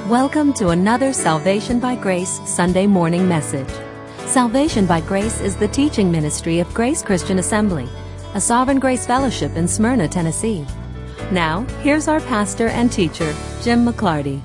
Welcome to another Salvation by Grace Sunday morning message. Salvation by Grace is the teaching ministry of Grace Christian Assembly, a Sovereign Grace Fellowship in Smyrna, Tennessee. Now, here's our pastor and teacher, Jim McClarty.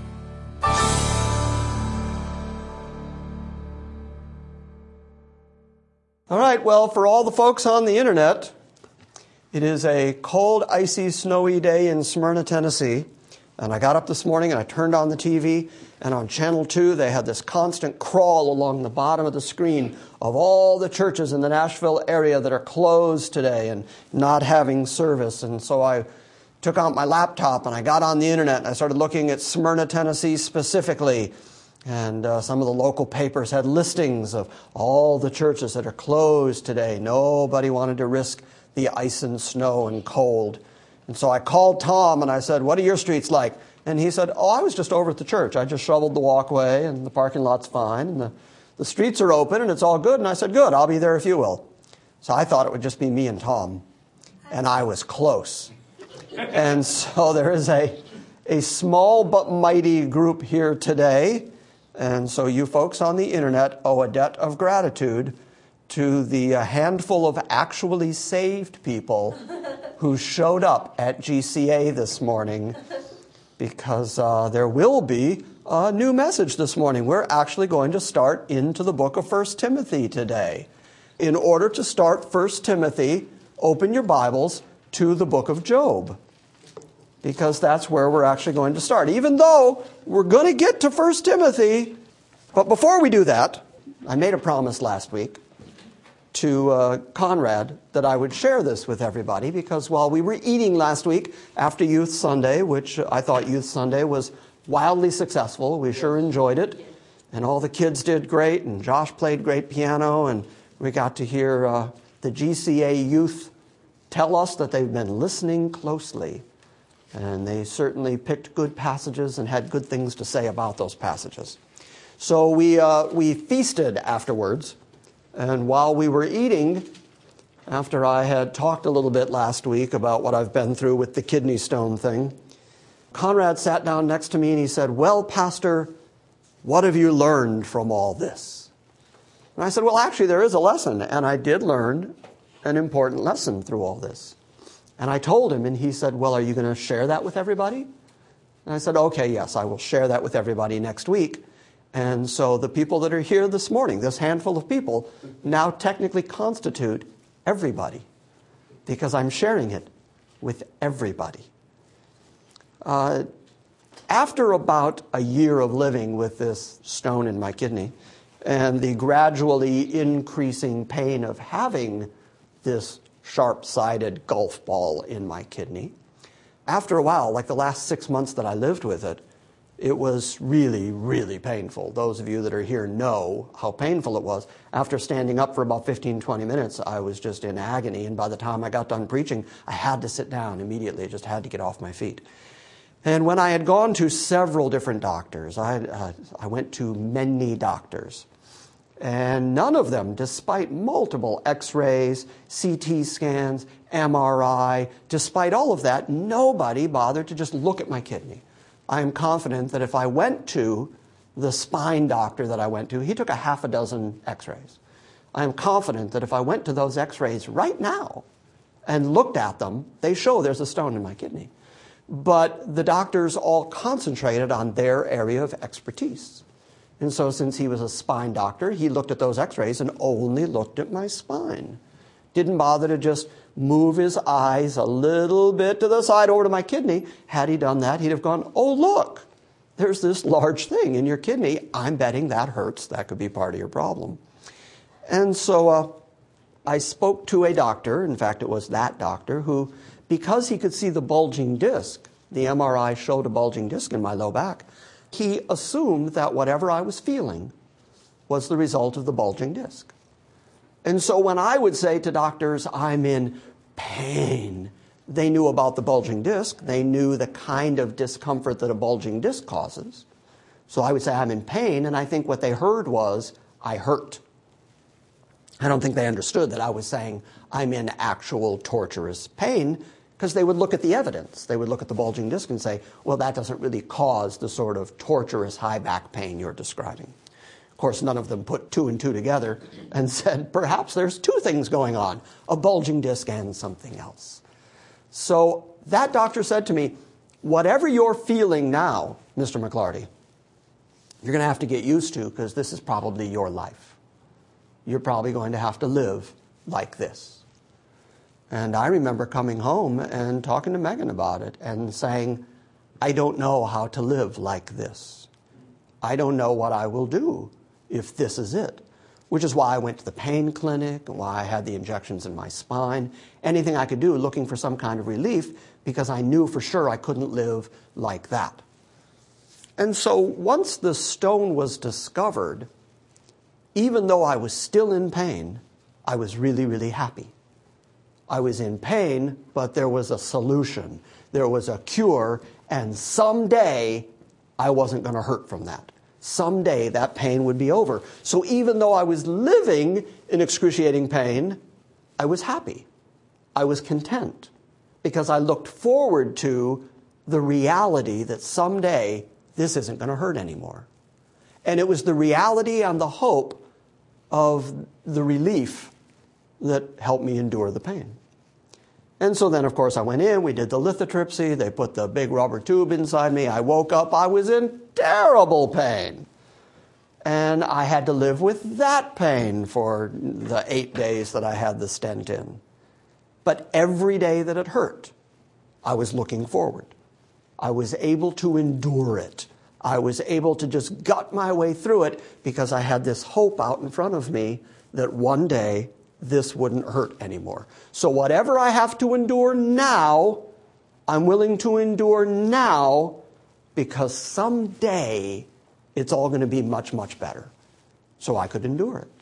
All right, well, for all the folks on the internet, it is a cold, icy, snowy day in Smyrna, Tennessee. And I got up this morning and I turned on the TV, and on Channel 2 they had this constant crawl along the bottom of the screen of all the churches in the Nashville area that are closed today and not having service. And so I took out my laptop and I got on the internet and I started looking at Smyrna, Tennessee specifically. And some of the local papers had listings of all the churches that are closed today. Nobody wanted to risk the ice and snow and cold. And so I called Tom and I said, "What are your streets like?" And he said, "Oh, I was just over at the church. I just shoveled the walkway and the parking lot's fine. And the streets are open and it's all good." And I said, "Good, I'll be there if you will." So I thought it would just be me and Tom. And I was close. And so there is a small but mighty group here today. And so you folks on the internet owe a debt of gratitude to the handful of actually saved people who showed up at GCA this morning, because there will be a new message this morning. We're actually going to start into the book of 1 Timothy today. In order to start 1 Timothy, open your Bibles to the book of Job, because that's where we're actually going to start, even though we're going to get to 1 Timothy. But before we do that, I made a promise last week to Conrad that I would share this with everybody, because while we were eating last week after Youth Sunday, which I thought Youth Sunday was wildly successful, we sure enjoyed it, and all the kids did great, and Josh played great piano, and we got to hear the GCA youth tell us that they've been listening closely, and they certainly picked good passages and had good things to say about those passages. So we feasted afterwards. And while we were eating, after I had talked a little bit last week about what I've been through with the kidney stone thing, Conrad sat down next to me and he said, "Well, Pastor, what have you learned from all this?" And I said, "Well, actually, there is a lesson." And I did learn an important lesson through all this. And I told him, and he said, "Well, are you going to share that with everybody?" And I said, "Okay, yes, I will share that with everybody next week." And so the people that are here this morning, this handful of people, now technically constitute everybody, because I'm sharing it with everybody. After about a year of living with this stone in my kidney and the gradually increasing pain of having this sharp-sided golf ball in my kidney, after a while, like the last 6 months that I lived with it, it was really, really painful. Those of you that are here know how painful it was. After standing up for about 15, 20 minutes, I was just in agony. And by the time I got done preaching, I had to sit down immediately. I just had to get off my feet. And when I had gone to several different doctors, I went to many doctors. And none of them, despite multiple x-rays, CT scans, MRI, despite all of that, nobody bothered to just look at my kidney. I am confident that if I went to the spine doctor that I went to, he took a half a dozen x-rays. I am confident that if I went to those x-rays right now and looked at them, they show there's a stone in my kidney. But the doctors all concentrated on their area of expertise. And so since he was a spine doctor, he looked at those x-rays and only looked at my spine. Didn't bother to just move his eyes a little bit to the side over to my kidney. Had he done that, he'd have gone, "Oh, look, there's this large thing in your kidney. I'm betting that hurts. That could be part of your problem." And so I spoke to a doctor. In fact, it was that doctor who, because he could see the bulging disc, the MRI showed a bulging disc in my low back, he assumed that whatever I was feeling was the result of the bulging disc. And so when I would say to doctors, "I'm in pain," they knew about the bulging disc. They knew the kind of discomfort that a bulging disc causes. So I would say, "I'm in pain," and I think what they heard was, "I hurt." I don't think they understood that I was saying, "I'm in actual torturous pain," Because they would look at the evidence. They would look at the bulging disc and say, well, that doesn't really cause the sort of torturous high back pain you're describing. Of course, none of them put 2 and 2 together and said, perhaps there's 2 things going on, a bulging disc and something else. So that doctor said to me, whatever you're feeling now, Mr. McLarty, you're going to have to get used to, because this is probably your life. You're probably going to have to live like this. And I remember coming home and talking to Megan about it and saying, I don't know how to live like this. I don't know what I will do if this is it. Which is why I went to the pain clinic, and why I had the injections in my spine, anything I could do looking for some kind of relief, because I knew for sure I couldn't live like that. And so once the stone was discovered, even though I was still in pain, I was really, really happy. I was in pain, but there was a solution. There was a cure, and someday I wasn't going to hurt from that. Someday that pain would be over. So even though I was living in excruciating pain, I was happy. I was content, because I looked forward to the reality that someday this isn't going to hurt anymore. And it was the reality and the hope of the relief that helped me endure the pain. And so then, of course, I went in, we did the lithotripsy, they put the big rubber tube inside me, I woke up, I was in terrible pain. And I had to live with that pain for the 8 days that I had the stent in. But every day that it hurt, I was looking forward. I was able to endure it. I was able to just gut my way through it, because I had this hope out in front of me that one day this wouldn't hurt anymore. So whatever I have to endure now, I'm willing to endure now, because someday it's all going to be much, much better. So I could endure it.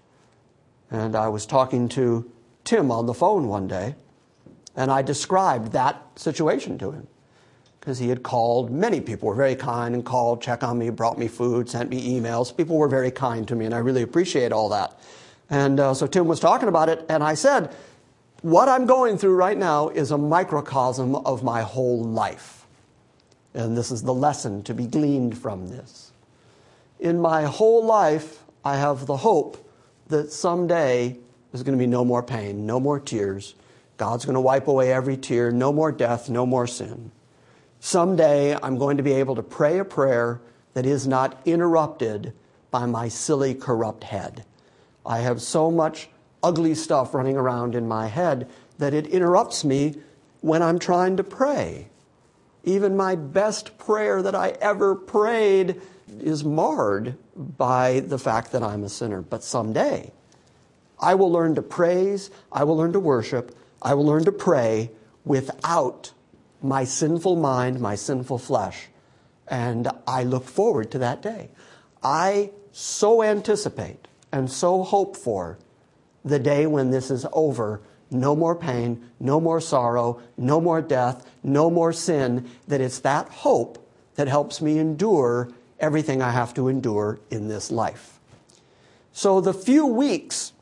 And I was talking to Tim on the phone one day, and I described that situation to him. Because he had called, many people were very kind and called, checked on me, brought me food, sent me emails. People were very kind to me, and I really appreciate all that. And so Tim was talking about it, and I said, what I'm going through right now is a microcosm of my whole life. And this is the lesson to be gleaned from this. In my whole life, I have the hope that someday there's going to be no more pain, no more tears. God's going to wipe away every tear, no more death, no more sin. Someday I'm going to be able to pray a prayer that is not interrupted by my silly, corrupt head. I have so much ugly stuff running around in my head that it interrupts me when I'm trying to pray. Even my best prayer that I ever prayed is marred by the fact that I'm a sinner. But someday, I will learn to praise, I will learn to worship, I will learn to pray without my sinful mind, my sinful flesh. And I look forward to that day. I so anticipate and so hope for the day when this is over. No more pain, no more sorrow, no more death, no more sin. That it's that hope that helps me endure everything I have to endure in this life. So the few weeks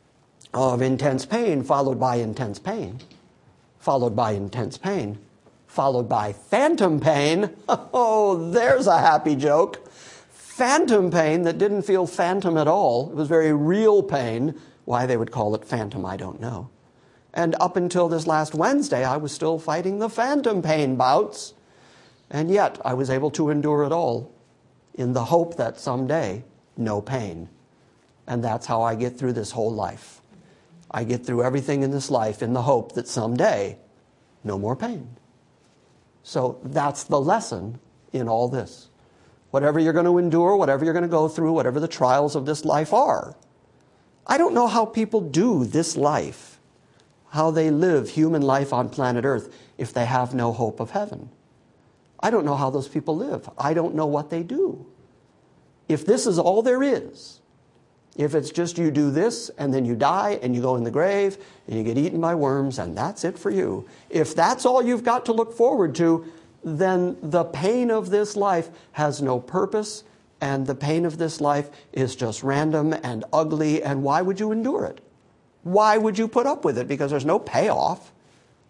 of intense pain, followed by intense pain, followed by intense pain, followed by phantom pain. Oh, there's a happy joke. Phantom pain that didn't feel phantom at all. It was very real pain. Why they would call it phantom, I don't know. And up until this last Wednesday, I was still fighting the phantom pain bouts. And yet, I was able to endure it all in the hope that someday, no pain. And that's how I get through this whole life. I get through everything in this life in the hope that someday, no more pain. So that's the lesson in all this. Whatever you're going to endure, whatever you're going to go through, whatever the trials of this life are. I don't know how people do this life, how they live human life on planet Earth if they have no hope of heaven. I don't know how those people live. I don't know what they do. If this is all there is, if it's just you do this and then you die and you go in the grave and you get eaten by worms and that's it for you. If that's all you've got to look forward to, then the pain of this life has no purpose, and the pain of this life is just random and ugly, and why would you endure it? Why would you put up with it? Because there's no payoff.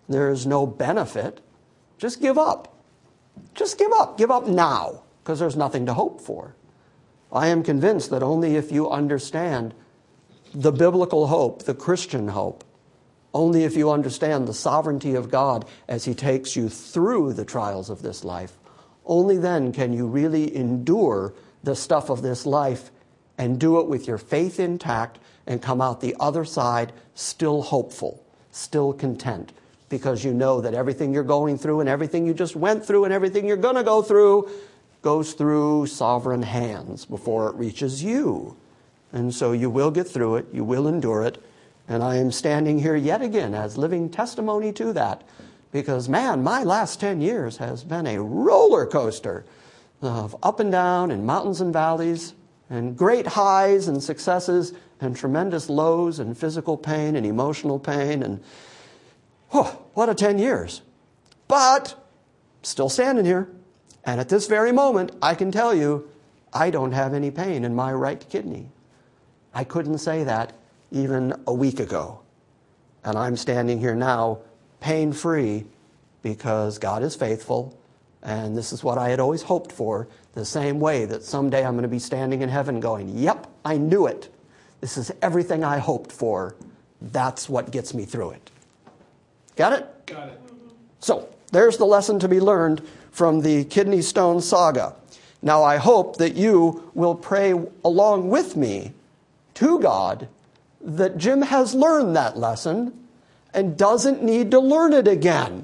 there's no benefit, just give up. Just give up. Give up now, because there's nothing to hope for. I am convinced that only if you understand the biblical hope, the Christian hope, only if you understand the sovereignty of God as He takes you through the trials of this life, only then can you really endure the stuff of this life and do it with your faith intact and come out the other side still hopeful, still content, because you know that everything you're going through and everything you just went through and everything you're going to go through goes through sovereign hands before it reaches you. And so you will get through it, you will endure it, and I am standing here yet again as living testimony to that, because man, my last 10 years has been a roller coaster of up and down and mountains and valleys and great highs and successes and tremendous lows and physical pain and emotional pain, and what a 10 years. But still standing here. And at this very moment, I can tell you, I don't have any pain in my right kidney. I couldn't say that even a week ago. And I'm standing here now pain-free because God is faithful. And this is what I had always hoped for, the same way that someday I'm going to be standing in heaven going, yep, I knew it. This is everything I hoped for. That's what gets me through it. Got it? Got it. So, there's the lesson to be learned from the kidney stone saga. Now, I hope that you will pray along with me to God that Jim has learned that lesson and doesn't need to learn it again.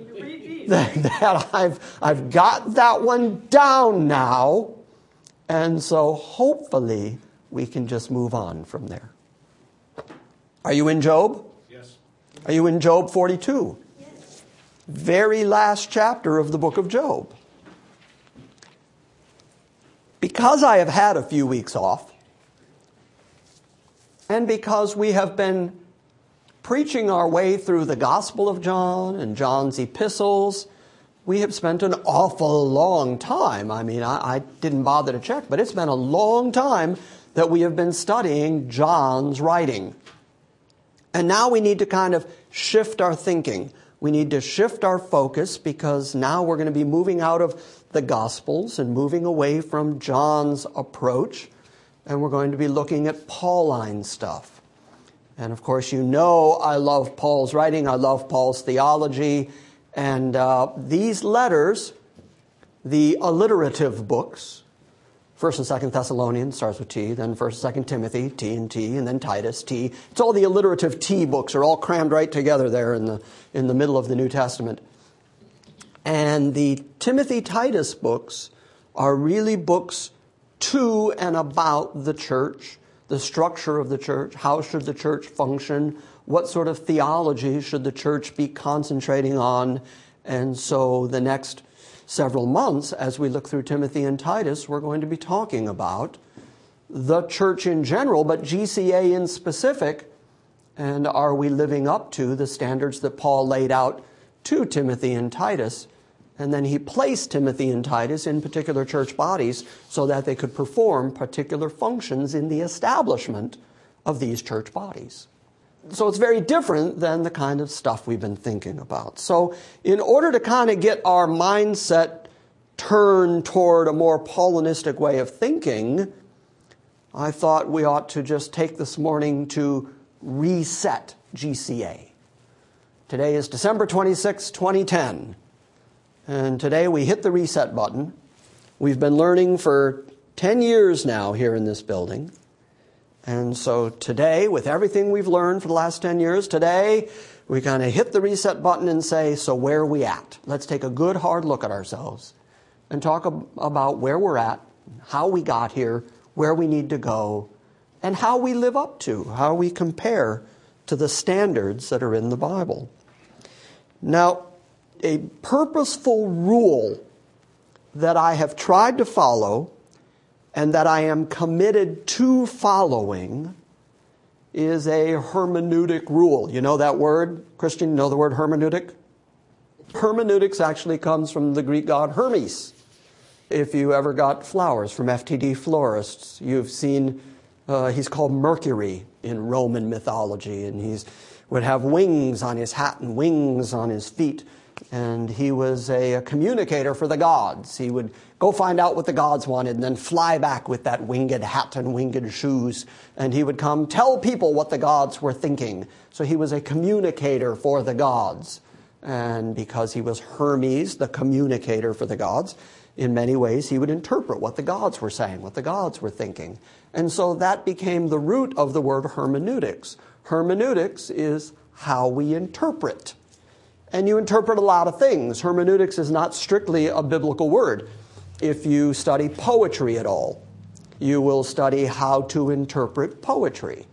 That I've got that one down now, and so hopefully we can just move on from there. Are you in Job? Yes. Are you in Job 42? Yes. Very last chapter of the book of Job. Because I have had a few weeks off, and because we have been preaching our way through the Gospel of John and John's epistles, we have spent an awful long time. I mean, I didn't bother to check, but it's been a long time that we have been studying John's writing. And now we need to kind of shift our thinking. We need to shift our focus, because now we're going to be moving out of the Gospels and moving away from John's approach. And we're going to be looking at Pauline stuff. And of course, you know I love Paul's writing. I love Paul's theology. And these letters, the alliterative books, 1st and 2nd Thessalonians starts with T, then 1st and 2nd Timothy, T and T, and then Titus, T. It's all the alliterative T books are all crammed right together there in the middle of the New Testament. And the Timothy-Titus books are really books to and about the church, the structure of the church, how should the church function, what sort of theology should the church be concentrating on. And so the next several months, as we look through Timothy and Titus, we're going to be talking about the church in general, but GCA in specific, and are we living up to the standards that Paul laid out to Timothy and Titus. And then he placed Timothy and Titus in particular church bodies so that they could perform particular functions in the establishment of these church bodies. So it's very different than the kind of stuff we've been thinking about. So in order to kind of get our mindset turned toward a more Paulinistic way of thinking, I thought we ought to just take this morning to reset GCA. Today is December 26, 2010. And today we hit the reset button. We've been learning for 10 years now here in this building. And so today, with everything we've learned for the last 10 years, today we kind of hit the reset button and say, so where are we at? Let's take a good hard look at ourselves and talk about where we're at, how we got here, where we need to go, and how we live up to, how we compare to the standards that are in the Bible. Now, a purposeful rule that I have tried to follow and that I am committed to following is a hermeneutic rule. You know that word? Christian, you know the word hermeneutic? Hermeneutics actually comes from the Greek god Hermes. If you ever got flowers from FTD florists, you've seen, he's called Mercury in Roman mythology, and he's would have wings on his hat and wings on his feet. And he was a communicator for the gods. He would go find out what the gods wanted and then fly back with that winged hat and winged shoes. And he would come tell people what the gods were thinking. So he was a communicator for the gods. And because he was Hermes, the communicator for the gods, in many ways he would interpret what the gods were saying, what the gods were thinking. And so that became the root of the word hermeneutics. Hermeneutics is how we interpret. And you interpret a lot of things. Hermeneutics is not strictly a biblical word. If you study poetry at all, you will study how to interpret poetry.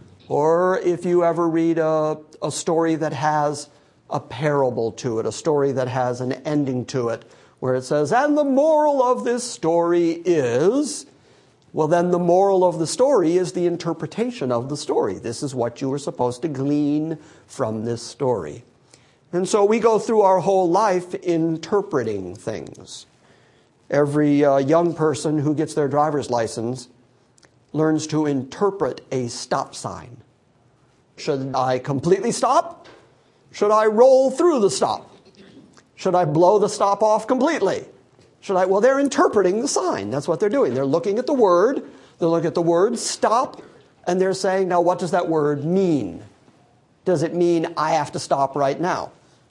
Or if you ever read a story that has a parable to it, a story that has an ending to it, where it says, and the moral of this story is, well, then the moral of the story is the interpretation of the story. This is what you were supposed to glean from this story. And so we go through our whole life interpreting things. Every young person who gets their driver's license learns to interpret a stop sign. Should I completely stop? Should I roll through the stop? Should I blow the stop off completely? Well, they're interpreting the sign. That's what they're doing. They're looking at the word. They're looking at the word stop, and they're saying, now what does that word mean? Does it mean I have to stop right now?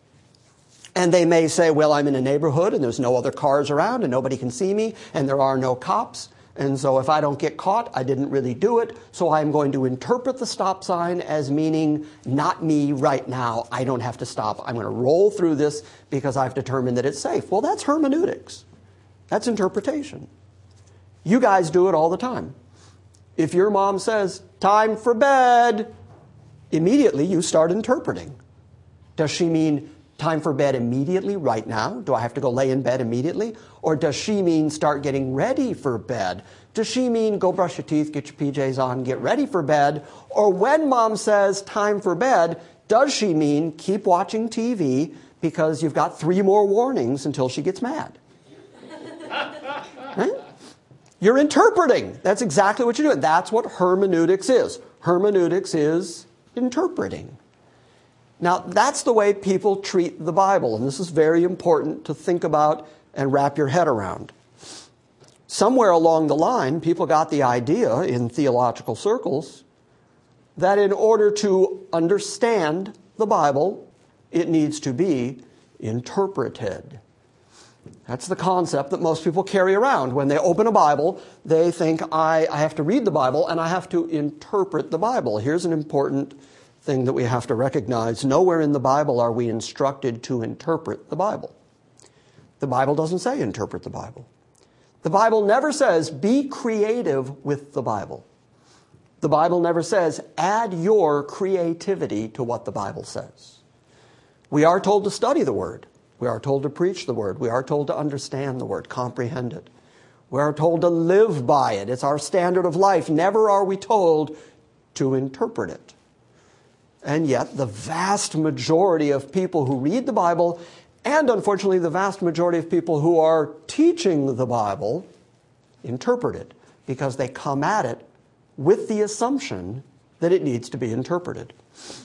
And they may say, well, I'm in a neighborhood and there's no other cars around and nobody can see me and there are no cops. And so if I don't get caught, I didn't really do it. So I'm going to interpret the stop sign as meaning not me right now. I don't have to stop. I'm going to roll through this because I've determined that it's safe. Well, that's hermeneutics. That's interpretation. You guys do it all the time. If your mom says, time for bed, immediately you start interpreting. Does she mean time for bed immediately, right now? Do I have to go lay in bed immediately? Or does she mean start getting ready for bed? Does she mean go brush your teeth, get your PJs on, get ready for bed? Or when mom says time for bed, does she mean keep watching TV because you've got 3 more warnings until she gets mad? Right? You're interpreting. That's exactly what you're doing. That's what hermeneutics is. Hermeneutics is interpreting. Now, that's the way people treat the Bible, and this is very important to think about and wrap your head around. Somewhere along the line, people got the idea in theological circles that in order to understand the Bible, it needs to be interpreted. That's the concept that most people carry around. When they open a Bible, they think, I have to read the Bible and I have to interpret the Bible. Here's an important thing that we have to recognize. Nowhere in the Bible are we instructed to interpret the Bible. The Bible doesn't say interpret the Bible. The Bible never says be creative with the Bible. The Bible never says add your creativity to what the Bible says. We are told to study the Word. We are told to preach the Word. We are told to understand the Word, comprehend it. We are told to live by it. It's our standard of life. Never are we told to interpret it. And yet, the vast majority of people who read the Bible, and unfortunately the vast majority of people who are teaching the Bible, interpret it because they come at it with the assumption that it needs to be interpreted.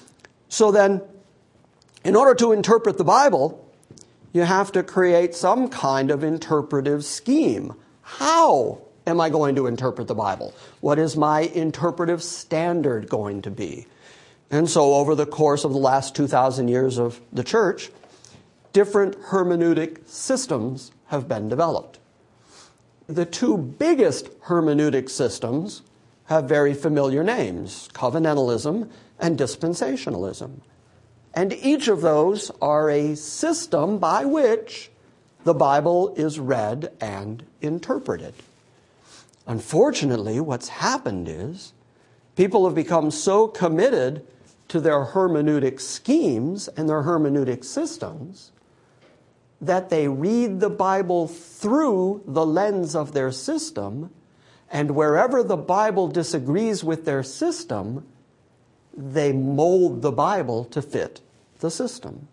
So then, in order to interpret the Bible, you have to create some kind of interpretive scheme. How am I going to interpret the Bible? What is my interpretive standard going to be? And so over the course of the last 2,000 years of the church, different hermeneutic systems have been developed. The 2 biggest hermeneutic systems have very familiar names, covenantalism and dispensationalism. And each of those are a system by which the Bible is read and interpreted. Unfortunately, what's happened is people have become so committed to their hermeneutic schemes and their hermeneutic systems that they read the Bible through the lens of their system, and wherever the Bible disagrees with their system, they mold the Bible to fit the system.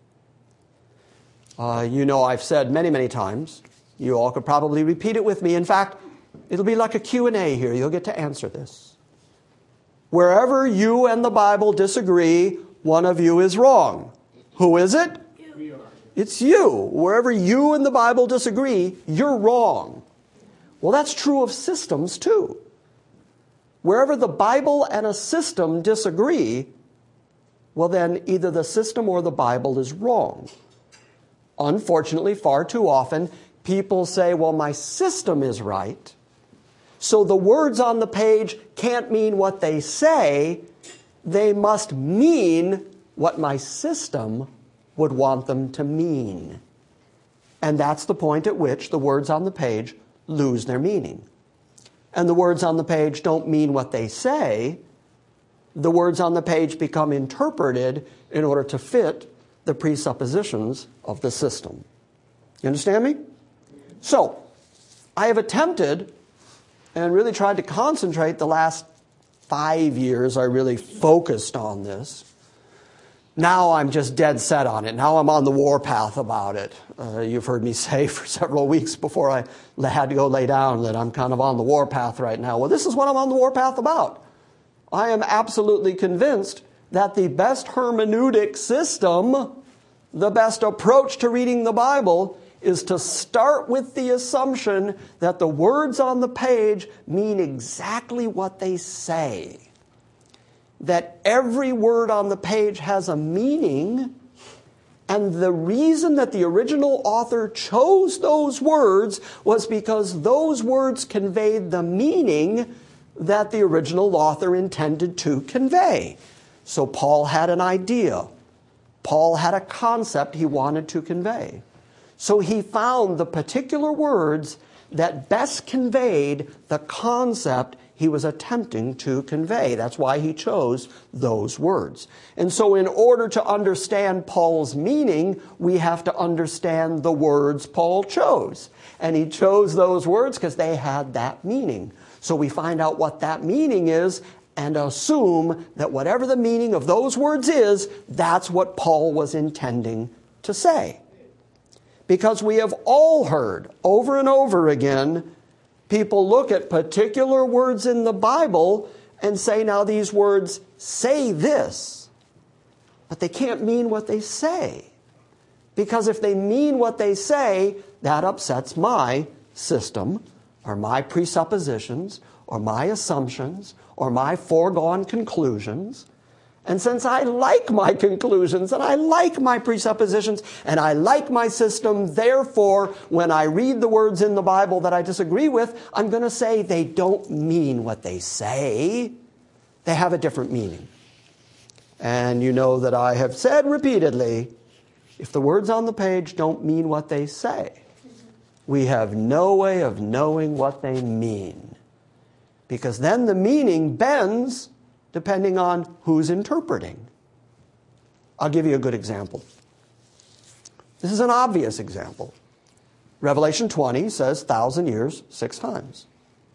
I've said many, many times, you all could probably repeat it with me. In fact, it'll be like a Q&A here. You'll get to answer this. Wherever you and the Bible disagree, one of you is wrong. Who is it? We are. It's you. Wherever you and the Bible disagree, you're wrong. Well, that's true of systems too. Wherever the Bible and a system disagree, well then either the system or the Bible is wrong. Unfortunately, far too often, people say, well, my system is right, so the words on the page can't mean what they say. They must mean what my system would want them to mean. And that's the point at which the words on the page lose their meaning. And the words on the page don't mean what they say. The words on the page become interpreted in order to fit the presuppositions of the system. You understand me? So, I have attempted and really tried to concentrate the last 5 years. I really focused on this. Now I'm just dead set on it. Now I'm on the warpath about it. You've heard me say for several weeks before I had to go lay down that I'm kind of on the warpath right now. Well, this is what I'm on the warpath about. I am absolutely convinced that the best hermeneutic system, the best approach to reading the Bible, is to start with the assumption that the words on the page mean exactly what they say. That every word on the page has a meaning, and the reason that the original author chose those words was because those words conveyed the meaning that the original author intended to convey. So Paul had an idea. Paul had a concept he wanted to convey. So he found the particular words that best conveyed the concept he was attempting to convey. That's why he chose those words. And so in order to understand Paul's meaning, we have to understand the words Paul chose. And he chose those words because they had that meaning. So we find out what that meaning is and assume that whatever the meaning of those words is, that's what Paul was intending to say. Because we have all heard over and over again, people look at particular words in the Bible and say, now these words say this, but they can't mean what they say. Because if they mean what they say, that upsets my system, or my presuppositions, or my assumptions, or my foregone conclusions. And since I like my conclusions, and I like my presuppositions, and I like my system, therefore, when I read the words in the Bible that I disagree with, I'm going to say they don't mean what they say. They have a different meaning. And you know that I have said repeatedly, if the words on the page don't mean what they say, we have no way of knowing what they mean. Because then the meaning bends depending on who's interpreting. I'll give you a good example. This is an obvious example. Revelation 20 says 1,000 years 6 times.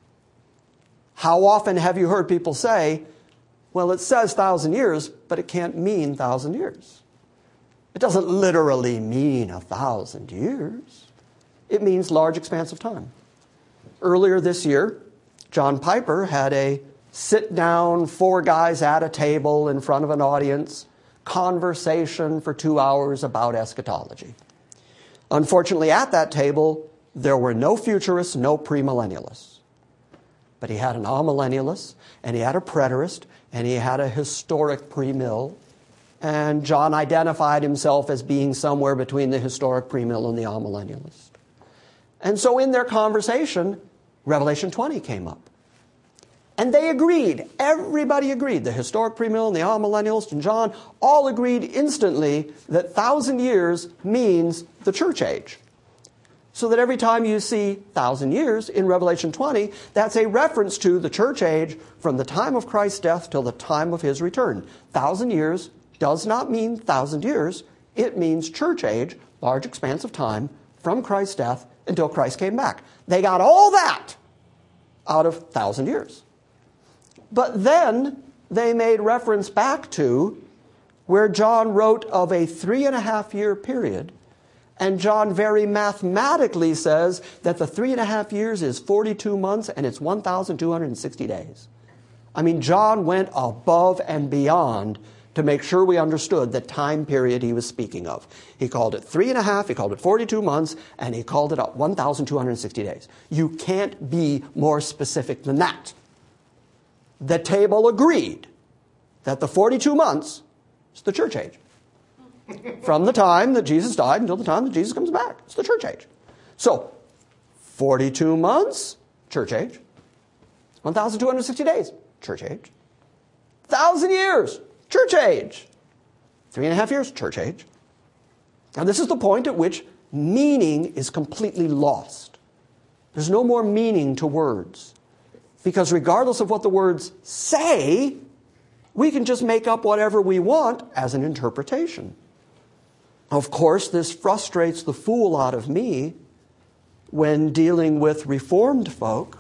How often have you heard people say, well, it says 1,000 years, but it can't mean 1,000 years. It doesn't literally mean 1,000 years. It means large expanse of time. Earlier this year, John Piper had a sit-down, 4 guys at a table in front of an audience, conversation for 2 hours about eschatology. Unfortunately, at that table, there were no futurists, no premillennialists. But he had an amillennialist, and he had a preterist, and he had a historic premill. And John identified himself as being somewhere between the historic premill and the amillennialist. And so in their conversation, Revelation 20 came up. And they agreed. Everybody agreed. The historic premill and the amillennialist and John all agreed instantly that 1,000 years means the church age. So that every time you see 1,000 years in Revelation 20, that's a reference to the church age from the time of Christ's death till the time of his return. 1,000 years does not mean 1,000 years. It means church age, large expanse of time, from Christ's death until Christ came back. They got all that out of 1,000 years. But then they made reference back to where John wrote of a 3.5-year period. And John very mathematically says that the 3.5 years is 42 months and it's 1,260 days. I mean, John went above and beyond to make sure we understood the time period he was speaking of. He called it 3.5, he called it 42 months, and he called it 1,260 days. You can't be more specific than that. The table agreed that the 42 months is the church age. From the time that Jesus died until the time that Jesus comes back. It's the church age. So, 42 months, church age. 1,260 days, church age. 1,000 years, church age. 3.5 years, church age. Now this is the point at which meaning is completely lost. There's no more meaning to words. Because regardless of what the words say, we can just make up whatever we want as an interpretation. Of course, this frustrates the fool out of me when dealing with Reformed folk,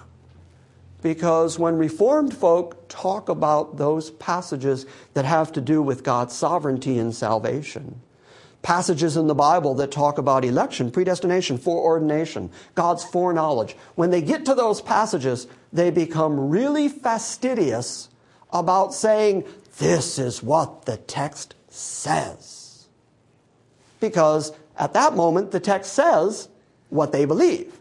because when Reformed folk talk about those passages that have to do with God's sovereignty and salvation, passages in the Bible that talk about election, predestination, foreordination, God's foreknowledge, when they get to those passages, they become really fastidious about saying, this is what the text says. Because at that moment, the text says what they believe.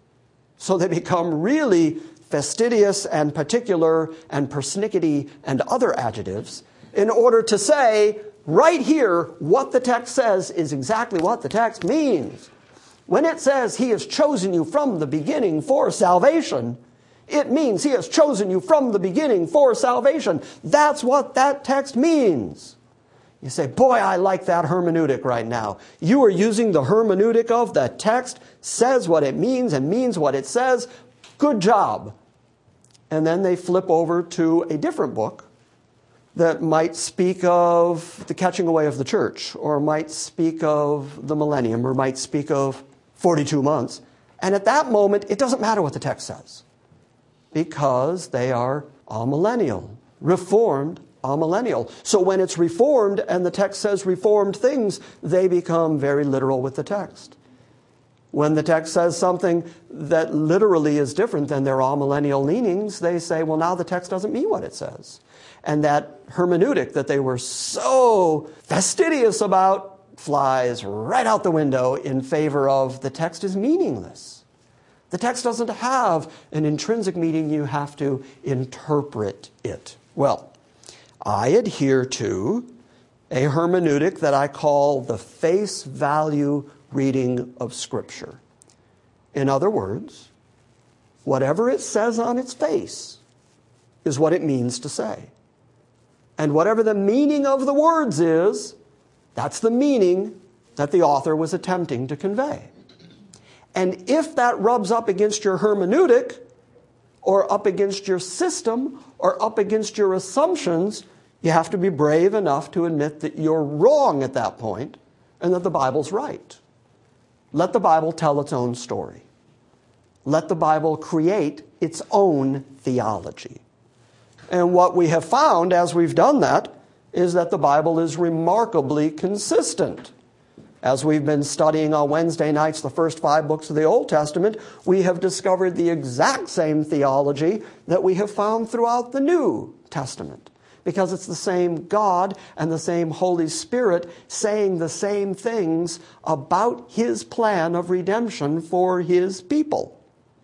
So they become really fastidious and particular and persnickety and other adjectives in order to say, right here, what the text says is exactly what the text means. When it says he has chosen you from the beginning for salvation, it means he has chosen you from the beginning for salvation. That's what that text means. You say, boy, I like that hermeneutic right now. You are using the hermeneutic of the text, says what it means and means what it says. Good job. And then they flip over to a different book that might speak of the catching away of the church, or might speak of the millennium, or might speak of 42 months. And at that moment, it doesn't matter what the text says, because they are amillennial, Reformed amillennial. So when it's Reformed and the text says Reformed things, they become very literal with the text. When the text says something that literally is different than their amillennial leanings, they say, well, now the text doesn't mean what it says. And that hermeneutic that they were so fastidious about flies right out the window in favor of the text is meaningless. The text doesn't have an intrinsic meaning. You have to interpret it. Well, I adhere to a hermeneutic that I call the face value reading of Scripture. In other words, whatever it says on its face is what it means to say. And whatever the meaning of the words is, that's the meaning that the author was attempting to convey. And if that rubs up against your hermeneutic, or up against your system, or up against your assumptions, you have to be brave enough to admit that you're wrong at that point, and that the Bible's right. Let the Bible tell its own story. Let the Bible create its own theology. And what we have found as we've done that is that the Bible is remarkably consistent. As we've been studying on Wednesday nights the first 5 books of the Old Testament, we have discovered the exact same theology that we have found throughout the New Testament. Because it's the same God and the same Holy Spirit saying the same things about His plan of redemption for His people.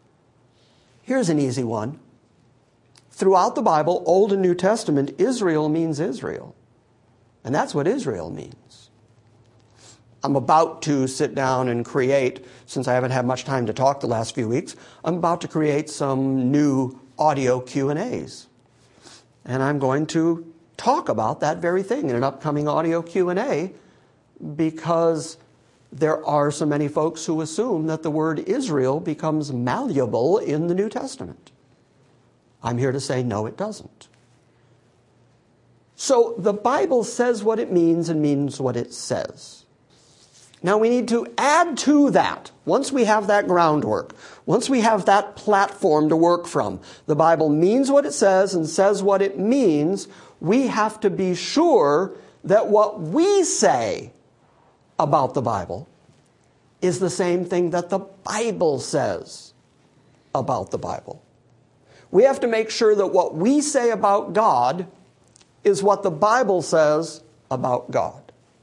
Here's an easy one. Throughout the Bible, Old and New Testament, Israel means Israel. And that's what Israel means. I'm about to sit down and create, since I haven't had much time to talk the last few weeks, I'm about to create some new audio Q&As. And I'm going to talk about that very thing in an upcoming audio Q&A, because there are so many folks who assume that the word Israel becomes malleable in the New Testament. I'm here to say, no, it doesn't. So the Bible says what it means and means what it says. Now we need to add to that, once we have that groundwork, once we have that platform to work from, the Bible means what it says and says what it means, we have to be sure that what we say about the Bible is the same thing that the Bible says about the Bible. We have to make sure that what we say about God is what the Bible says about God.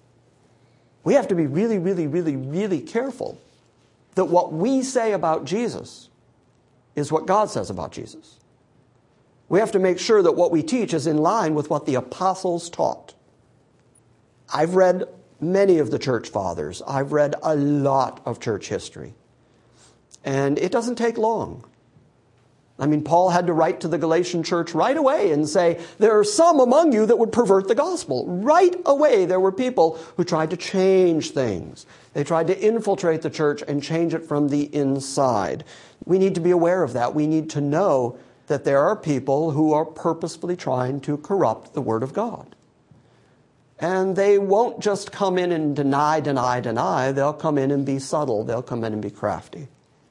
We have to be really, really, really, really careful that what we say about Jesus is what God says about Jesus. We have to make sure that what we teach is in line with what the apostles taught. I've read many of the church fathers. I've read a lot of church history. And it doesn't take long. I mean, Paul had to write to the Galatian church right away and say, there are some among you that would pervert the gospel. Right away, there were people who tried to change things. They tried to infiltrate the church and change it from the inside. We need to be aware of that. We need to know that there are people who are purposefully trying to corrupt the Word of God. And they won't just come in and deny. They'll come in and be subtle. They'll come in and be crafty.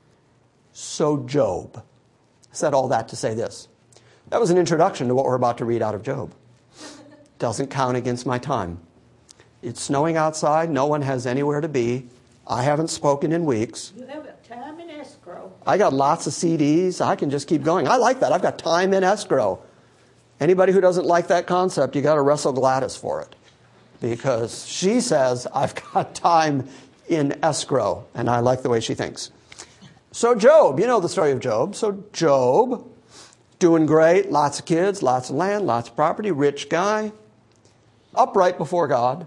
So Job. I said all that to say this. That was an introduction to what we're about to read out of Job. Doesn't count against my time. It's snowing outside. No one has anywhere to be. I haven't spoken in weeks. You have a time in escrow. I got lots of CDs. I can just keep going. I like that. I've got time in escrow. Anybody who doesn't like that concept, you got to wrestle Gladys for it. Because she says, I've got time in escrow. And I like the way she thinks. So Job, you know the story of Job. So Job, doing great, lots of kids, lots of land, lots of property, rich guy, upright before God.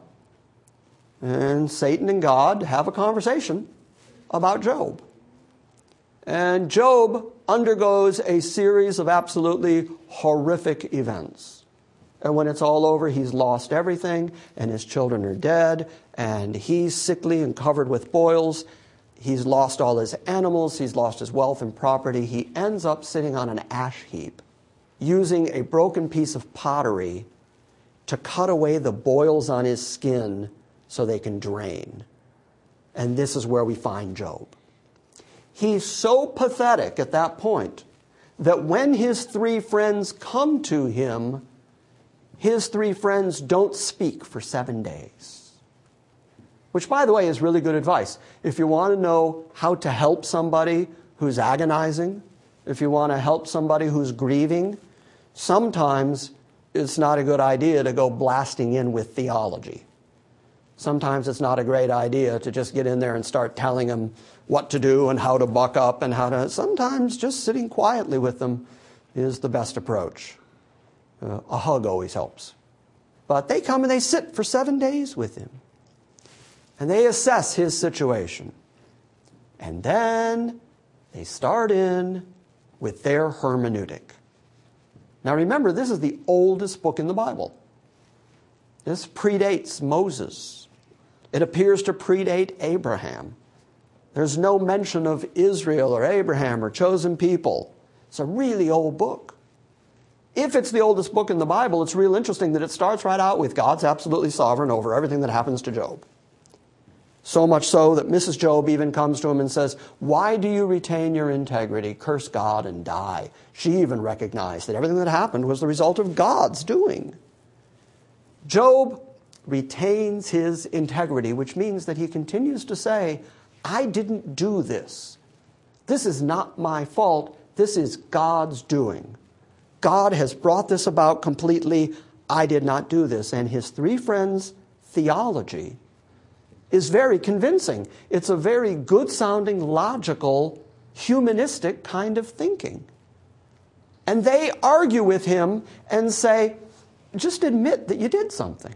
And Satan and God have a conversation about Job. And Job undergoes a series of absolutely horrific events. And when it's all over, he's lost everything, and his children are dead, and he's sickly and covered with boils. He's lost all his animals. He's lost his wealth and property. He ends up sitting on an ash heap, using a broken piece of pottery to cut away the boils on his skin so they can drain. And this is where we find Job. He's so pathetic at that point that when his three friends come to him, his three friends don't speak for 7 days. Which, by the way, is really good advice. If you want to know how to help somebody who's agonizing, if you want to help somebody who's grieving, sometimes it's not a good idea to go blasting in with theology. Sometimes it's not a great idea to just get in there and start telling them what to do and how to buck up and how to... Sometimes just sitting quietly with them is the best approach. A hug always helps. But they come and they sit for 7 days with him. And they assess his situation. And then they start in with their hermeneutic. Now remember, this is the oldest book in the Bible. This predates Moses. It appears to predate Abraham. There's no mention of Israel or Abraham or chosen people. It's a really old book. If it's the oldest book in the Bible, it's real interesting that it starts right out with God's absolutely sovereign over everything that happens to Job. So much so that Mrs. Job even comes to him and says, why do you retain your integrity? Curse God and die. She even recognized that everything that happened was the result of God's doing. Job retains his integrity, which means that he continues to say, I didn't do this. This is not my fault. This is God's doing. God has brought this about completely. I did not do this. And his three friends' theology is very convincing. It's a very good-sounding, logical, humanistic kind of thinking. And they argue with him and say, just admit that you did something.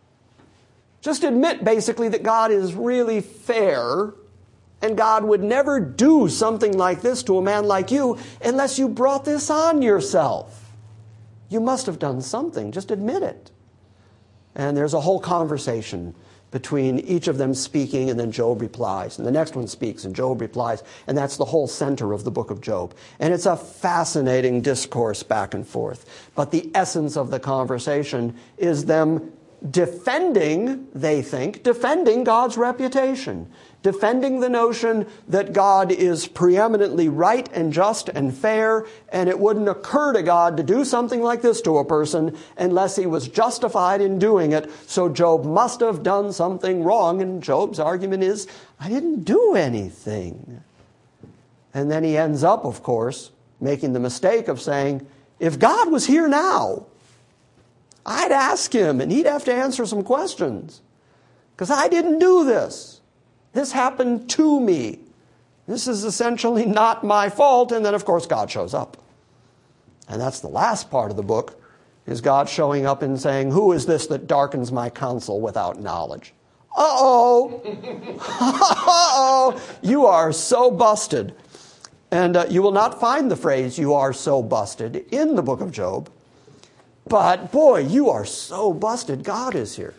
Just admit, basically, that God is really fair and God would never do something like this to a man like you unless you brought this on yourself. You must have done something. Just admit it. And there's a whole conversation between each of them speaking, and then Job replies. And the next one speaks, and Job replies. And that's the whole center of the book of Job. And it's a fascinating discourse back and forth. But the essence of the conversation is them defending, they think, defending God's reputation. Defending the notion that God is preeminently right and just and fair, and it wouldn't occur to God to do something like this to a person unless he was justified in doing it. So Job must have done something wrong, and Job's argument is, I didn't do anything. And then he ends up, of course, making the mistake of saying, if God was here now, I'd ask him and he'd have to answer some questions. Because I didn't do this. This happened to me. This is essentially not my fault. And then, of course, God shows up. And that's the last part of the book, is God showing up and saying, who is this that darkens my counsel without knowledge? Uh-oh. Uh-oh. You are so busted. And you will not find the phrase, you are so busted, in the book of Job. But, boy, you are so busted. God is here.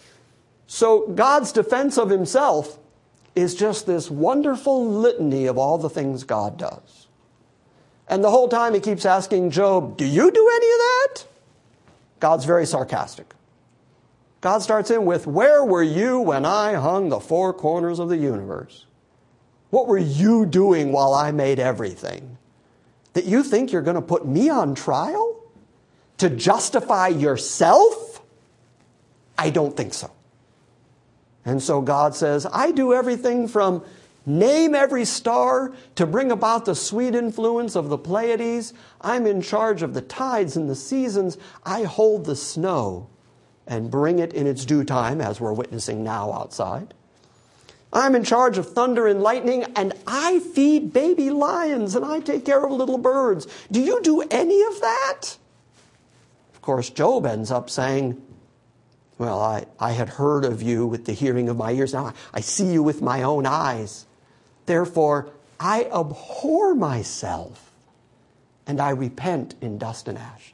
So God's defense of himself is just this wonderful litany of all the things God does. And the whole time he keeps asking Job, do you do any of that? God's very sarcastic. God starts in with, where were you when I hung the four corners of the universe? What were you doing while I made everything? That you think you're going to put me on trial? To justify yourself? I don't think so. And so God says, I do everything from name every star to bring about the sweet influence of the Pleiades. I'm in charge of the tides and the seasons. I hold the snow and bring it in its due time, as we're witnessing now outside. I'm in charge of thunder and lightning, and I feed baby lions, and I take care of little birds. Do you do any of that? Of course, Job ends up saying, well, I had heard of you with the hearing of my ears. Now I see you with my own eyes. Therefore, I abhor myself, and I repent in dust and ashes.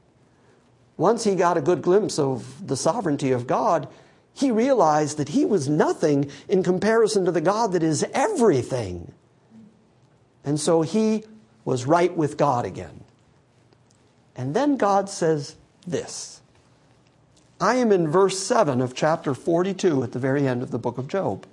Once he got a good glimpse of the sovereignty of God, he realized that he was nothing in comparison to the God that is everything. And so he was right with God again. And then God says this. I am in verse 7 of chapter 42 at the very end of the book of Job.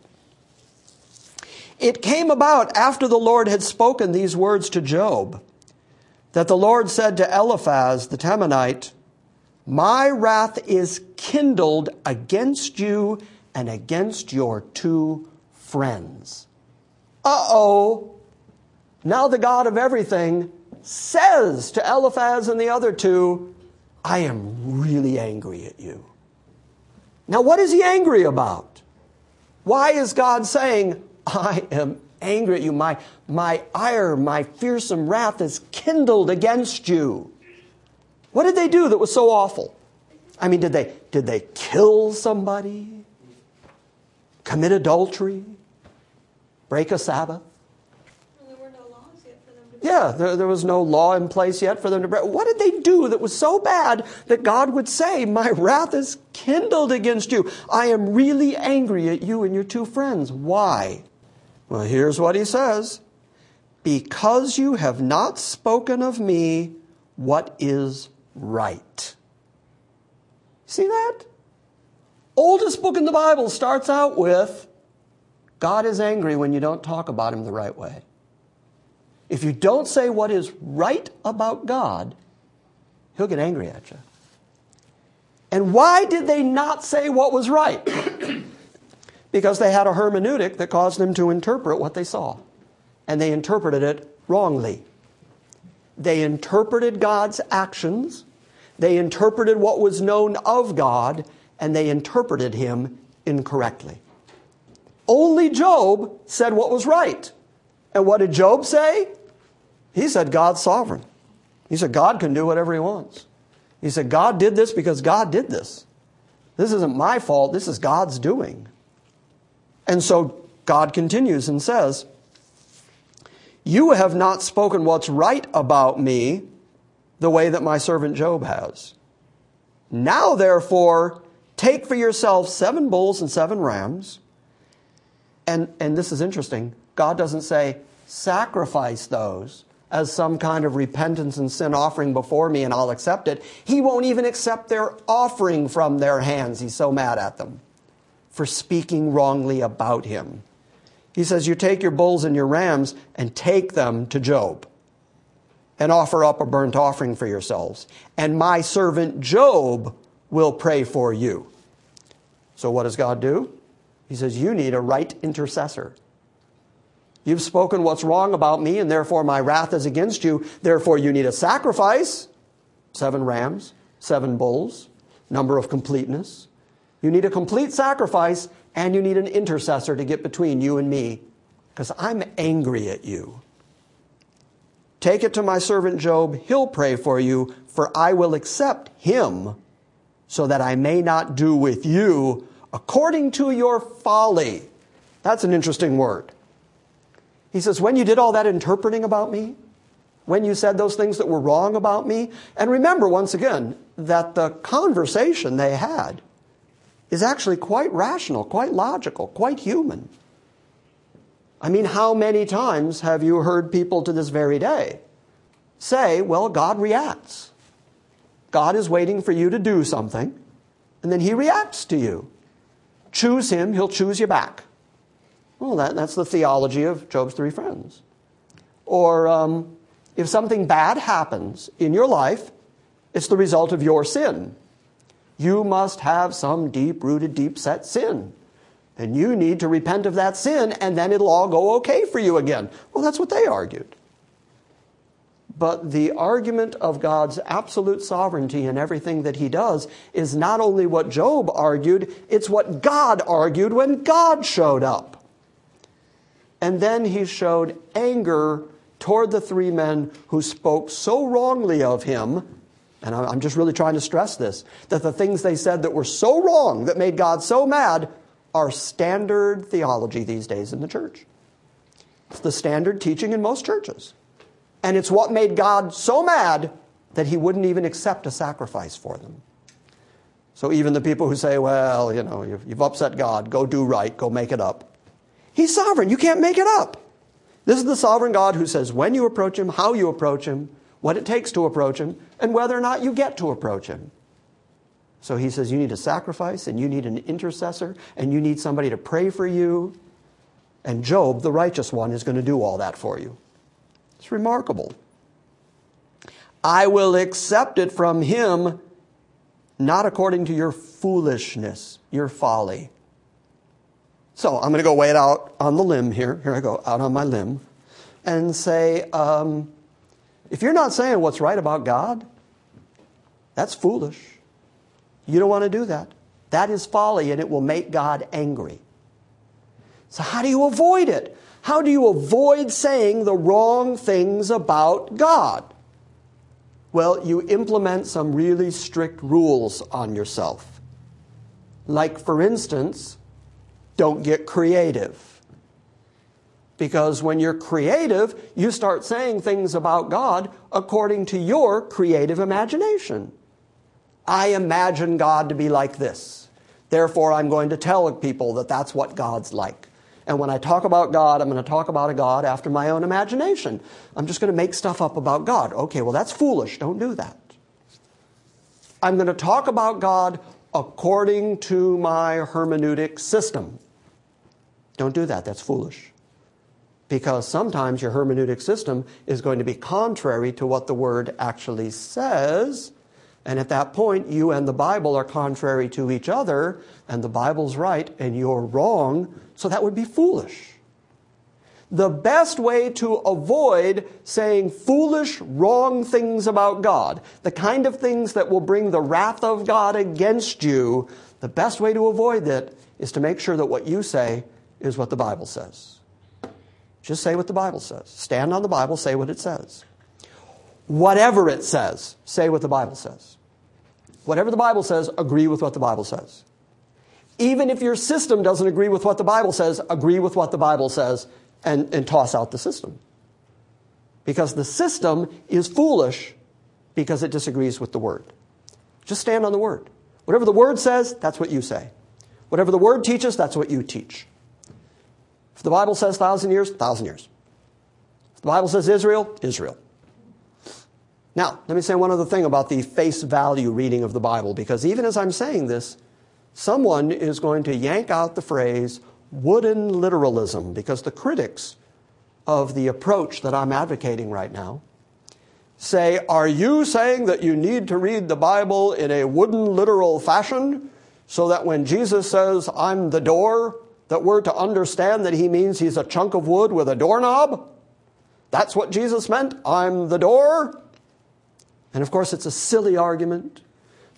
It came about after the Lord had spoken these words to Job, that the Lord said to Eliphaz the Temanite, my wrath is kindled against you and against your two friends. Uh-oh. Now the God of everything says to Eliphaz and the other two, I am really angry at you. Now what is he angry about? Why is God saying, I am angry at you. My ire, my fearsome wrath is kindled against you. What did they do that was so awful? I mean, did they kill somebody? Commit adultery? Break a Sabbath? Well, there were no laws yet for them to. Yeah, there was no law in place yet for them to break. What did they do that was so bad that God would say, my wrath is kindled against you. I am really angry at you and your two friends. Why? Well, here's what he says. Because you have not spoken of me what is right. See that? Oldest book in the Bible starts out with, God is angry when you don't talk about him the right way. If you don't say what is right about God, he'll get angry at you. And why did they not say what was right? Because they had a hermeneutic that caused them to interpret what they saw. And they interpreted it wrongly. They interpreted God's actions, they interpreted what was known of God, and they interpreted him incorrectly. Only Job said what was right. And what did Job say? He said God's sovereign. He said God can do whatever he wants. He said God did this because God did this. This isn't my fault, this is God's doing. And so God continues and says, you have not spoken what's right about me the way that my servant Job has. Now, therefore, take for yourself 7 bulls and 7 rams. And this is interesting. God doesn't say, sacrifice those as some kind of repentance and sin offering before me and I'll accept it. He won't even accept their offering from their hands. He's so mad at them for speaking wrongly about him. He says, you take your bulls and your rams and take them to Job and offer up a burnt offering for yourselves. And my servant Job will pray for you. So what does God do? He says, you need a right intercessor. You've spoken what's wrong about me, and therefore my wrath is against you. Therefore you need a sacrifice, 7 rams, 7 bulls. number of completeness. You need a complete sacrifice, and you need an intercessor to get between you and me, because I'm angry at you. Take it to my servant Job. He'll pray for you, for I will accept him, so that I may not do with you according to your folly. That's an interesting word. He says, when you did all that interpreting about me, when you said those things that were wrong about me, and remember once again that the conversation they had is actually quite rational, quite logical, quite human. I mean, how many times have you heard people to this very day say, well, God reacts. God is waiting for you to do something, and then he reacts to you. Choose him, he'll choose you back. Well, that's the theology of Job's three friends. Or if something bad happens in your life, it's the result of your sin. You must have some deep-rooted, deep-set sin. And you need to repent of that sin, and then it'll all go okay for you again. Well, that's what they argued. But the argument of God's absolute sovereignty in everything that he does is not only what Job argued, it's what God argued when God showed up. And then he showed anger toward the three men who spoke so wrongly of him, and I'm just really trying to stress this, that the things they said that were so wrong, that made God so mad, are standard theology these days in the church. It's the standard teaching in most churches. And it's what made God so mad that he wouldn't even accept a sacrifice for them. So even the people who say, well, you know, you've upset God, go do right, go make it up. He's sovereign, you can't make it up. This is the sovereign God who says when you approach him, how you approach him, what it takes to approach him, and whether or not you get to approach him. So he says you need a sacrifice, and you need an intercessor, and you need somebody to pray for you. And Job, the righteous one, is going to do all that for you. It's remarkable. I will accept it from him, not according to your foolishness, your folly. So I'm going to go way out on the limb here. Here I go, out on my limb. And say, if you're not saying what's right about God, that's foolish. You don't want to do that. That is folly, and it will make God angry. So how do you avoid it? How do you avoid saying the wrong things about God? Well, you implement some really strict rules on yourself. Like, for instance, don't get creative. Because when you're creative, you start saying things about God according to your creative imagination. I imagine God to be like this. Therefore, I'm going to tell people that that's what God's like. And when I talk about God, I'm going to talk about a God after my own imagination. I'm just going to make stuff up about God. Okay, well, that's foolish. Don't do that. I'm going to talk about God according to my hermeneutic system. Don't do that. That's foolish. Because sometimes your hermeneutic system is going to be contrary to what the Word actually says. And at that point, you and the Bible are contrary to each other, and the Bible's right and you're wrong, so that would be foolish. The best way to avoid saying foolish, wrong things about God, the kind of things that will bring the wrath of God against you, the best way to avoid that is to make sure that what you say is what the Bible says. Just say what the Bible says. Stand on the Bible, say what it says. Whatever it says, say what the Bible says. Whatever the Bible says, agree with what the Bible says. Even if your system doesn't agree with what the Bible says, agree with what the Bible says and toss out the system. Because the system is foolish because it disagrees with the Word. Just stand on the Word. Whatever the Word says, that's what you say. Whatever the Word teaches, that's what you teach. If the Bible says 1,000 years, 1,000 years. If the Bible says Israel, Israel. Now, let me say one other thing about the face value reading of the Bible, because even as I'm saying this, someone is going to yank out the phrase wooden literalism, because the critics of the approach that I'm advocating right now say, are you saying that you need to read the Bible in a wooden literal fashion so that when Jesus says, I'm the door, that we're to understand that he means he's a chunk of wood with a doorknob? That's what Jesus meant, I'm the door? And of course, it's a silly argument.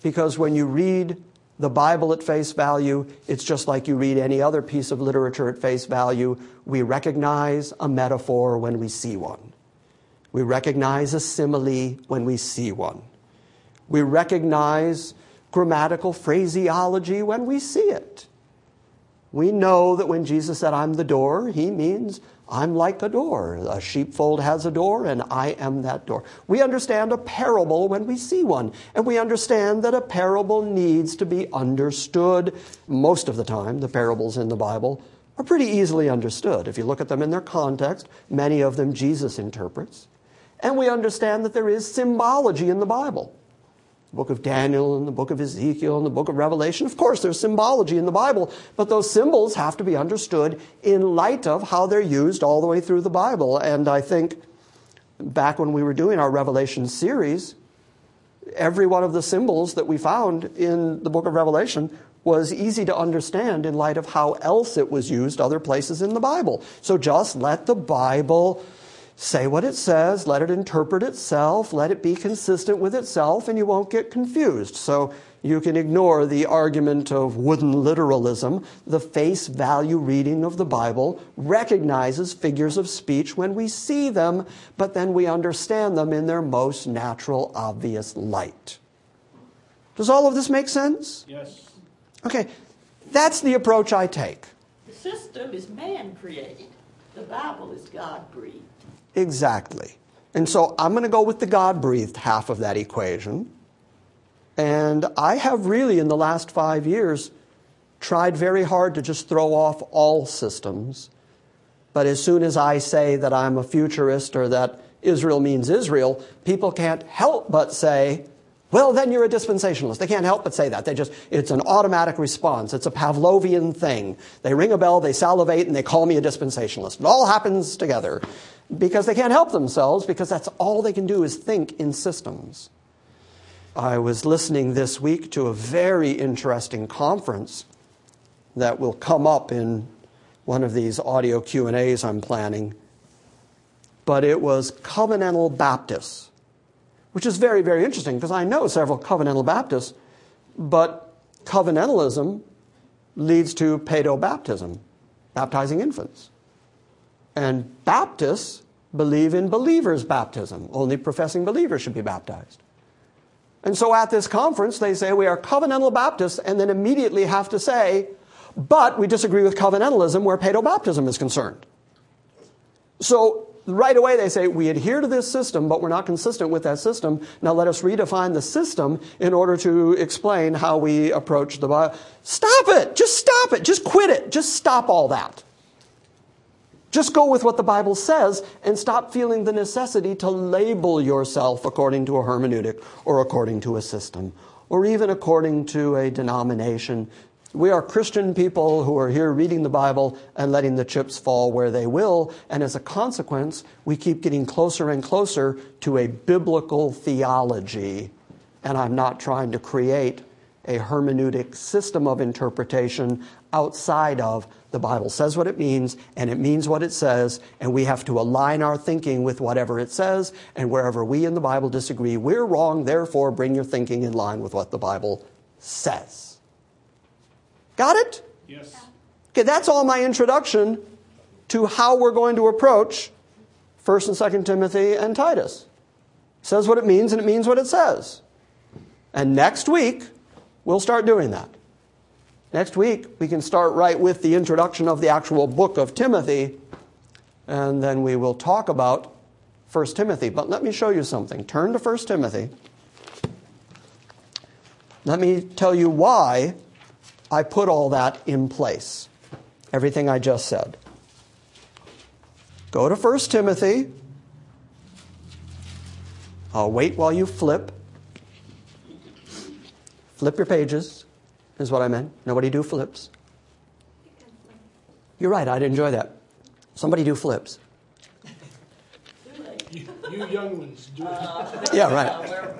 Because when you read the Bible at face value, it's just like you read any other piece of literature at face value. We recognize a metaphor when we see one. We recognize a simile when we see one. We recognize grammatical phraseology when we see it. We know that when Jesus said, "I'm the door," he means I'm like a door. A sheepfold has a door, and I am that door. We understand a parable when we see one, and we understand that a parable needs to be understood. Most of the time, the parables in the Bible are pretty easily understood. If you look at them in their context, many of them Jesus interprets. And we understand that there is symbology in the Bible. The book of Daniel and the book of Ezekiel and the book of Revelation. Of course, there's symbology in the Bible, but those symbols have to be understood in light of how they're used all the way through the Bible. And I think back when we were doing our Revelation series, every one of the symbols that we found in the book of Revelation was easy to understand in light of how else it was used other places in the Bible. So just let the Bible say what it says, let it interpret itself, let it be consistent with itself, and you won't get confused. So you can ignore the argument of wooden literalism. The face value reading of the Bible recognizes figures of speech when we see them, but then we understand them in their most natural, obvious light. Does all of this make sense? Yes. Okay, that's the approach I take. The system is man-created. The Bible is God-breathed. Exactly. And so I'm going to go with the God-breathed half of that equation. And I have really, in the last 5 years, tried very hard to just throw off all systems. But as soon as I say that I'm a futurist or that Israel means Israel, people can't help but say, well, then you're a dispensationalist. They can't help but say that. It's an automatic response. It's a Pavlovian thing. They ring a bell, they salivate, and they call me a dispensationalist. It all happens together because they can't help themselves, because that's all they can do is think in systems. I was listening this week to a very interesting conference that will come up in one of these audio Q&As I'm planning. But it was Covenantal Baptists, which is very, very interesting because I know several Covenantal Baptists, but covenantalism leads to paedobaptism, baptizing infants. And Baptists believe in believers' baptism. Only professing believers should be baptized. And so at this conference, they say we are covenantal Baptists, and then immediately have to say, but we disagree with covenantalism where paedobaptism is concerned. So right away they say, we adhere to this system, but we're not consistent with that system. Now let us redefine the system in order to explain how we approach the Bible. Stop it! Just stop it! Just quit it! Just stop all that. Just go with what the Bible says and stop feeling the necessity to label yourself according to a hermeneutic or according to a system or even according to a denomination. We are Christian people who are here reading the Bible and letting the chips fall where they will. And as a consequence, we keep getting closer and closer to a biblical theology. And I'm not trying to create a hermeneutic system of interpretation outside of the Bible says what it means, and it means what it says, and we have to align our thinking with whatever it says, and wherever we in the Bible disagree, we're wrong, therefore bring your thinking in line with what the Bible says. Got it? Yes. Okay, that's all my introduction to how we're going to approach 1 and 2 Timothy and Titus. It says what it means, and it means what it says. And next week, we'll start doing that. Next week, we can start right with the introduction of the actual book of Timothy, and then we will talk about 1 Timothy. But let me show you something. Turn to 1 Timothy. Let me tell you why I put all that in place, everything I just said. Go to 1 Timothy. I'll wait while you flip. Flip your pages. Is what I meant. Nobody do flips. You're right, I'd enjoy that. Somebody do flips. You young ones do it. Yeah, right.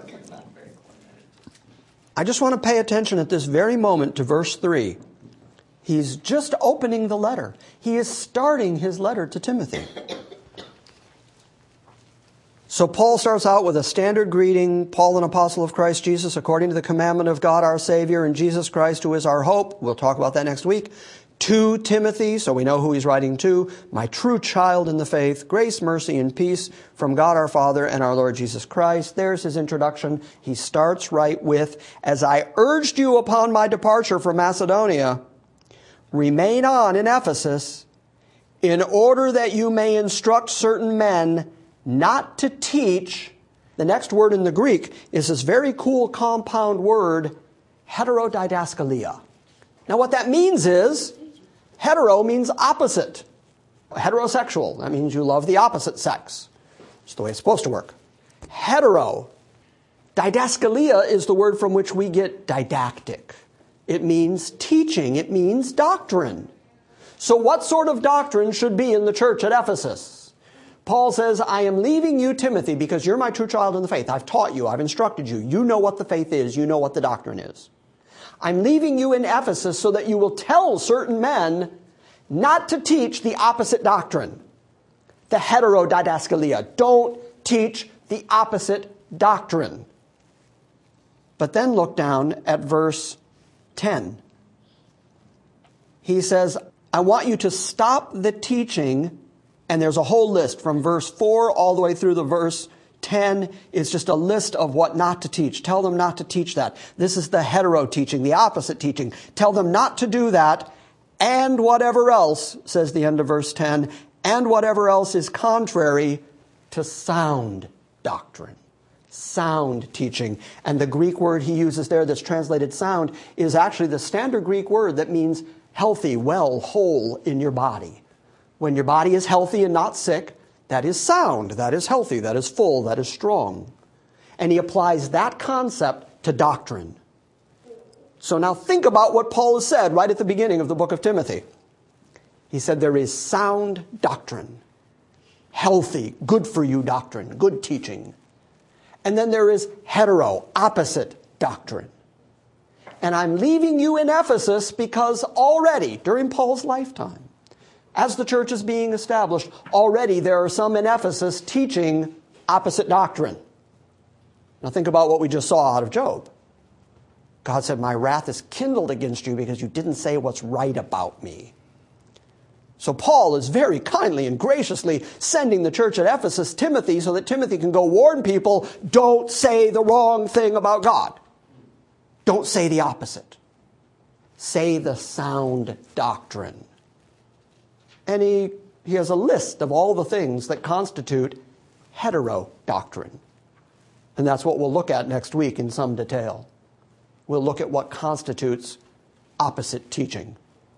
I just want to pay attention at this very moment to verse 3. He's just opening the letter. He is starting his letter to Timothy. So Paul starts out with a standard greeting, Paul, an apostle of Christ Jesus, according to the commandment of God our Savior and Jesus Christ, who is our hope. We'll talk about that next week. To Timothy, so we know who he's writing to, my true child in the faith, grace, mercy, and peace from God our Father and our Lord Jesus Christ. There's his introduction. He starts right with, as I urged you upon my departure from Macedonia, remain on in Ephesus, in order that you may instruct certain men not to teach. The next word in the Greek is this very cool compound word, heterodidaskalia. Now what that means is, hetero means opposite. Heterosexual, that means you love the opposite sex. It's the way it's supposed to work. Hetero. Didaskalia is the word from which we get didactic. It means teaching. It means doctrine. So what sort of doctrine should be in the church at Ephesus? Paul says, I am leaving you, Timothy, because you're my true child in the faith. I've taught you. I've instructed you. You know what the faith is. You know what the doctrine is. I'm leaving you in Ephesus so that you will tell certain men not to teach the opposite doctrine, the heterodidaskalia. Don't teach the opposite doctrine. But then look down at verse 10. He says, I want you to stop the teaching, and there's a whole list from verse 4 all the way through the verse 10 is just a list of what not to teach. Tell them not to teach that. This is the hetero teaching, the opposite teaching. Tell them not to do that, and whatever else, says the end of verse 10, and whatever else is contrary to sound doctrine. Sound teaching. And the Greek word he uses there that's translated sound is actually the standard Greek word that means healthy, well, whole in your body. When your body is healthy and not sick, that is sound, that is healthy, that is full, that is strong. And he applies that concept to doctrine. So now think about what Paul has said right at the beginning of the book of Timothy. He said there is sound doctrine, healthy, good for you doctrine, good teaching. And then there is hetero, opposite doctrine. And I'm leaving you in Ephesus because already, during Paul's lifetime, as the church is being established, already there are some in Ephesus teaching opposite doctrine. Now think about what we just saw out of Job. God said, my wrath is kindled against you because you didn't say what's right about me. So Paul is very kindly and graciously sending the church at Ephesus Timothy so that Timothy can go warn people, don't say the wrong thing about God. Don't say the opposite. Say the sound doctrine. And he has a list of all the things that constitute hetero doctrine. And that's what we'll look at next week in some detail. We'll look at what constitutes opposite teaching.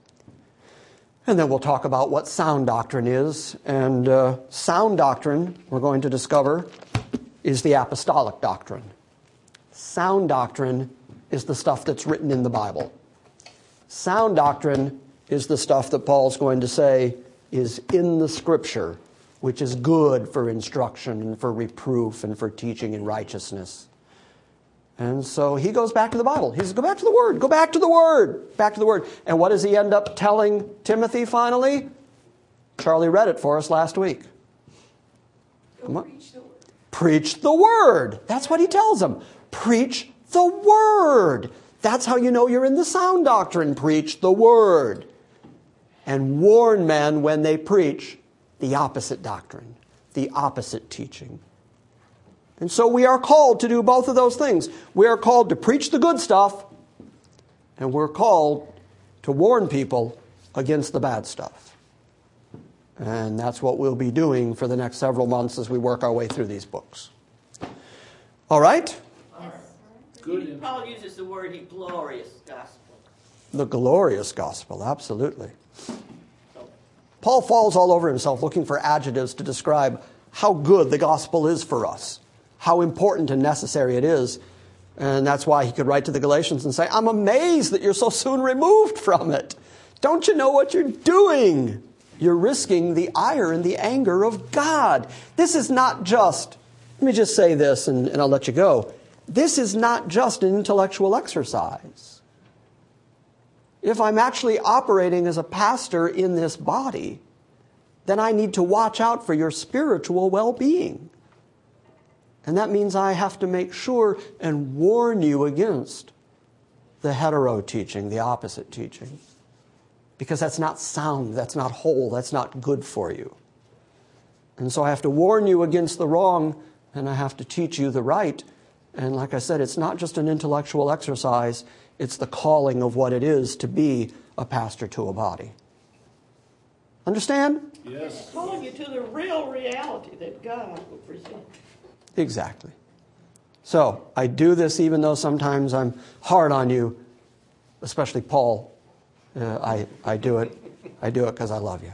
And then we'll talk about what sound doctrine is. And sound doctrine, we're going to discover, is the apostolic doctrine. Sound doctrine is the stuff that's written in the Bible. Sound doctrine is the stuff that Paul's going to say is in the Scripture, which is good for instruction and for reproof and for teaching in righteousness. And so he goes back to the Bible. He says, go back to the Word. Go back to the Word. Back to the Word. And what does he end up telling Timothy finally? Charlie read it for us last week. Preach the word. Preach the Word. That's what he tells them. Preach the Word. That's how you know you're in the sound doctrine. Preach the Word. And warn men when they preach the opposite doctrine, the opposite teaching. And so we are called to do both of those things. We are called to preach the good stuff, and we're called to warn people against the bad stuff. And that's what we'll be doing for the next several months as we work our way through these books. All right? Good. Paul uses the word glorious gospel. The glorious gospel, absolutely. Paul falls all over himself looking for adjectives to describe how good the gospel is for us, how important and necessary it is. And that's why he could write to the Galatians and say, I'm amazed that you're so soon removed from it. Don't you know what you're doing? You're risking the ire and the anger of God. This is not just, let me just say this and I'll let you go. This is not just an intellectual exercise. If I'm actually operating as a pastor in this body, then I need to watch out for your spiritual well-being. And that means I have to make sure and warn you against the hetero teaching, the opposite teaching. Because that's not sound, that's not whole, that's not good for you. And so I have to warn you against the wrong, and I have to teach you the right. And like I said, it's not just an intellectual exercise, it's the calling of what it is to be a pastor to a body. Understand? Yes. It's calling you to the real reality that God will present. Exactly. So I do this even though sometimes I'm hard on you, especially Paul. I do it. I do it because I love you.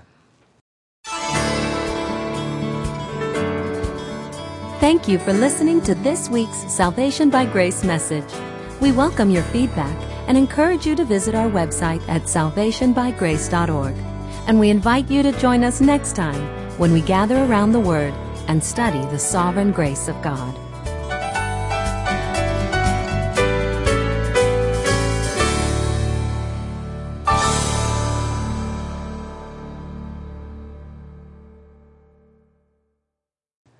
Thank you for listening to this week's Salvation by Grace message. We welcome your feedback and encourage you to visit our website at salvationbygrace.org. And we invite you to join us next time when we gather around the Word and study the sovereign grace of God.